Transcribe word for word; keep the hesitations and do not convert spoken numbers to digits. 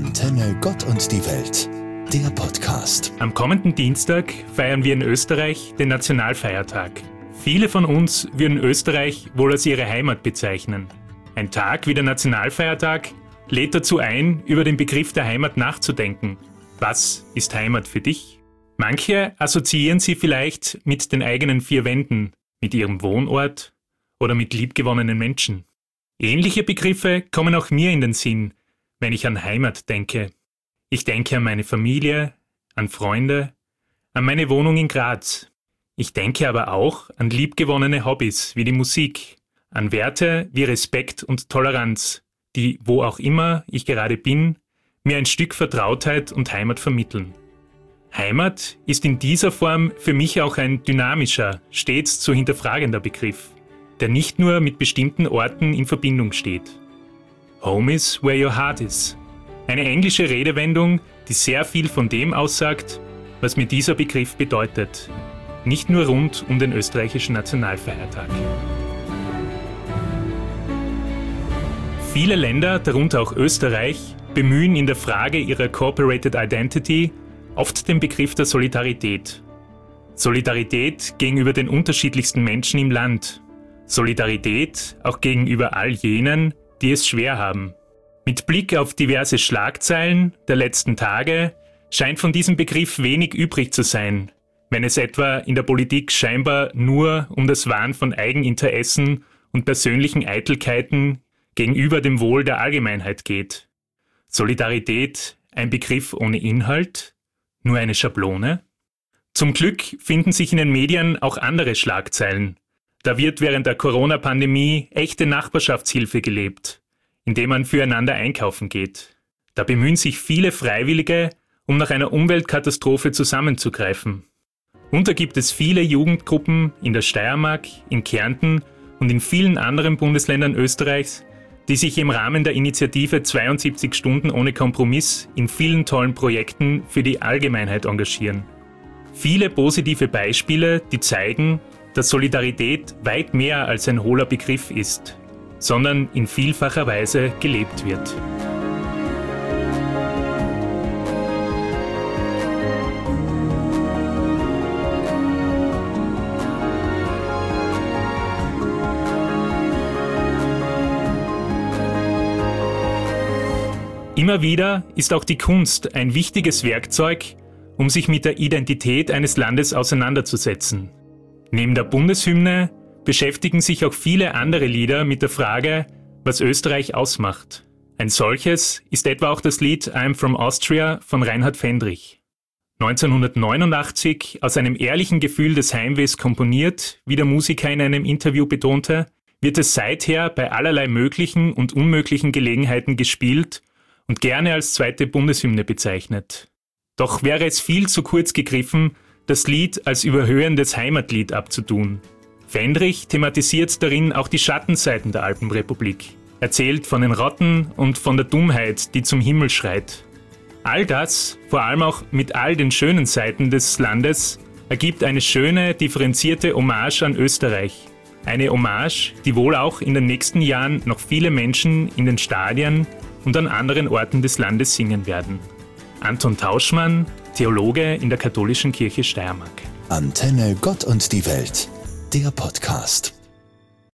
Antenne Gott und die Welt, der Podcast. Am kommenden Dienstag feiern wir in Österreich den Nationalfeiertag. Viele von uns würden Österreich wohl als ihre Heimat bezeichnen. Ein Tag wie der Nationalfeiertag lädt dazu ein, über den Begriff der Heimat nachzudenken. Was ist Heimat für dich? Manche assoziieren sie vielleicht mit den eigenen vier Wänden, mit ihrem Wohnort oder mit liebgewonnenen Menschen. Ähnliche Begriffe kommen auch mir in den Sinn, wenn ich an Heimat denke. Ich denke an meine Familie, an Freunde, an meine Wohnung in Graz. Ich denke aber auch an liebgewonnene Hobbys wie die Musik, an Werte wie Respekt und Toleranz, die, wo auch immer ich gerade bin, mir ein Stück Vertrautheit und Heimat vermitteln. Heimat ist in dieser Form für mich auch ein dynamischer, stets zu hinterfragender Begriff, der nicht nur mit bestimmten Orten in Verbindung steht. Home is where your heart is. Eine englische Redewendung, die sehr viel von dem aussagt, was mir dieser Begriff bedeutet. Nicht nur rund um den österreichischen Nationalfeiertag. Viele Länder, darunter auch Österreich, bemühen in der Frage ihrer Corporated Identity oft den Begriff der Solidarität. Solidarität gegenüber den unterschiedlichsten Menschen im Land. Solidarität auch gegenüber all jenen, die es schwer haben. Mit Blick auf diverse Schlagzeilen der letzten Tage scheint von diesem Begriff wenig übrig zu sein, wenn es etwa in der Politik scheinbar nur um das Wahren von Eigeninteressen und persönlichen Eitelkeiten gegenüber dem Wohl der Allgemeinheit geht. Solidarität, ein Begriff ohne Inhalt? Nur eine Schablone? Zum Glück finden sich in den Medien auch andere Schlagzeilen. Da wird während der Corona-Pandemie echte Nachbarschaftshilfe gelebt, indem man füreinander einkaufen geht. Da bemühen sich viele Freiwillige, um nach einer Umweltkatastrophe zusammenzugreifen. Und da gibt es viele Jugendgruppen in der Steiermark, in Kärnten und in vielen anderen Bundesländern Österreichs, die sich im Rahmen der Initiative zweiundsiebzig Stunden ohne Kompromiss in vielen tollen Projekten für die Allgemeinheit engagieren. Viele positive Beispiele, die zeigen, dass Solidarität weit mehr als ein hohler Begriff ist, sondern in vielfacher Weise gelebt wird. Immer wieder ist auch die Kunst ein wichtiges Werkzeug, um sich mit der Identität eines Landes auseinanderzusetzen. Neben der Bundeshymne beschäftigen sich auch viele andere Lieder mit der Frage, was Österreich ausmacht. Ein solches ist etwa auch das Lied I'm from Austria von Reinhard Fendrich. neunzehnhundertneunundachtzig aus einem ehrlichen Gefühl des Heimwehs komponiert, wie der Musiker in einem Interview betonte, wird es seither bei allerlei möglichen und unmöglichen Gelegenheiten gespielt und gerne als zweite Bundeshymne bezeichnet. Doch wäre es viel zu kurz gegriffen, das Lied als überhöhendes Heimatlied abzutun. Fendrich thematisiert darin auch die Schattenseiten der Alpenrepublik, erzählt von den Rotten und von der Dummheit, die zum Himmel schreit. All das, vor allem auch mit all den schönen Seiten des Landes, ergibt eine schöne, differenzierte Hommage an Österreich. Eine Hommage, die wohl auch in den nächsten Jahren noch viele Menschen in den Stadien und an anderen Orten des Landes singen werden. Anton Tauschmann, Theologe in der Katholischen Kirche Steiermark. Antenne Gott und die Welt, der Podcast.